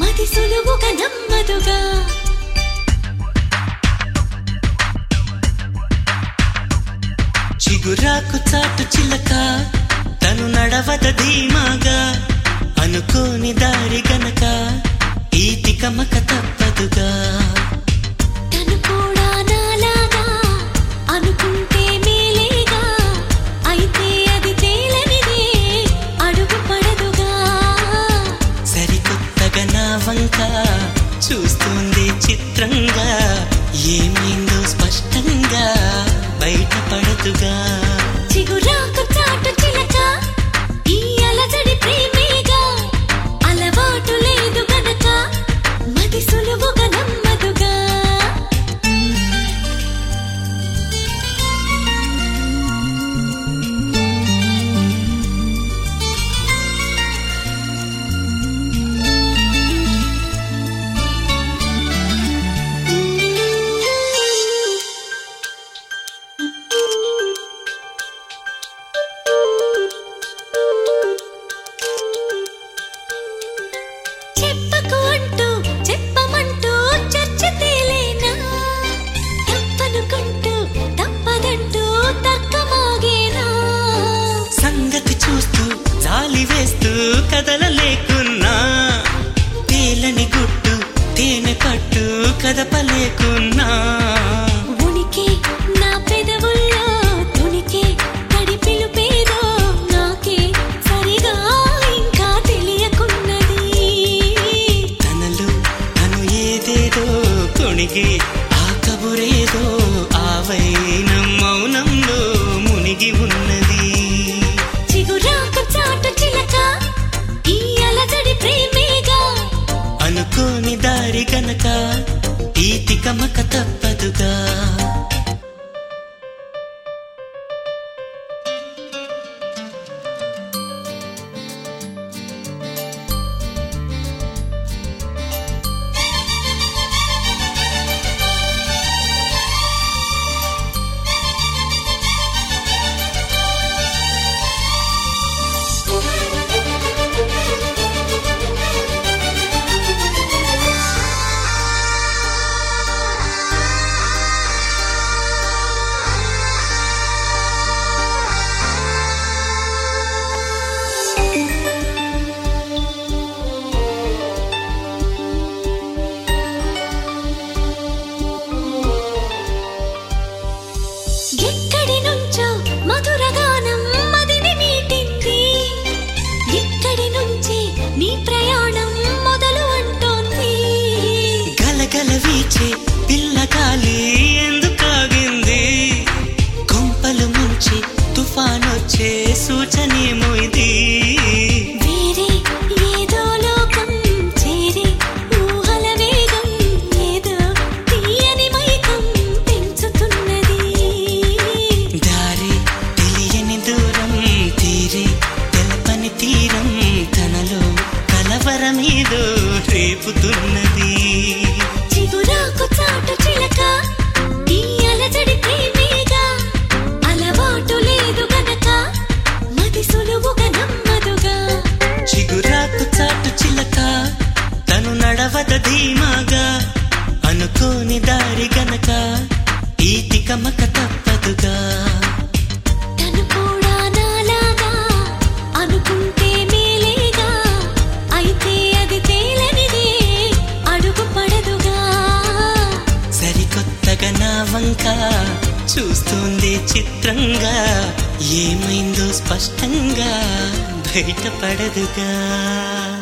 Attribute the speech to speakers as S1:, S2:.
S1: మది సులువుగా నమ్మదుగా
S2: చిగురాకు చాటు చిలక తను నడవద ధీమాగా అనుకోని దారి గనక ఈ తికమక తప్పదుగా
S1: తను కూడా నాలాగా అనుకుంటే మేలేగా అయితే అది తేలనిదే అడుగు పడదుగా
S2: సరికొత్తగా నా వంక చూస్తుంది చిత్రంగా ఏమైందో స్పష్టంగా బయటపడదుగా
S1: చిగురాకు చాటు చిలక ఈ అలజడి ప్రేమేగా అలవాటు లేదు గనక మది సులువుగా నమ్మదుగా చెప్పకు అంటూ చెప్పమంటూ చర్చ తేలేనా తప్పనుకుంటూ తప్పదంటూ తర్కమాగేనా
S2: సంగతి చూస్తూ జాలి వేస్తూ కదలలేకున్నా తేలని గుట్టు తేనె పట్టు కదపలేకున్నా
S1: ఉనికి నా పెదవుల్లో తునికి తడి పిలుపేదో నాకే సరిగా ఇంకా తెలియకున్నది
S2: తనలో తను ఏదేదో కొణిగి ఆ కబురేదో ఆవైన మౌనంలో మునిగి ఉన్నది
S1: చిగురాకు చాటు చిలక ఈ అలజడి ప్రేమేగా
S2: అనుకోని దారి గనక ఈ తికమక తప్పదుగా
S1: ఎక్కడి నుంచో మధుర గానం మదిని మీటింది ఇక్కడి నుంచి నీ ప్రయాణం మొదలు అంటోంది
S2: గలగల వీచే పిల్లగాలి ఎందుకాగింది కొంపలు ముంచి తుఫానొచ్చే సూచనేమో ఇది
S1: వేరే ఏదో లోకం చేరి ఊహల వేగం ఏదో తీయని మైకం పెంచుతున్నది
S2: దారి తెలియని దూరం తీరి తెలపని తీరం తనలో కలవరమేదో రేపుతున్నది
S1: చిగురాకు చాటు చిలక ఈ అలజడి ప్రేమేగా అలవాటు లేదు గనక మది సులువుగా నమ్మదుగా
S2: చిగురాకు చాటు చిలక తను నడవద ధీమాగా అనుకోని దారి గనక ఈ తికమక తప్పదుగా
S1: తను కూడా నాలాగా అనుకుంటే మేలేగా అయితే అది తేలనిదే అడుగు పడదుగా
S2: సరికొత్తగా నా వంక చూస్తుంది చిత్రంగా ఏమైందో స్పష్టంగా బయటపడదుగా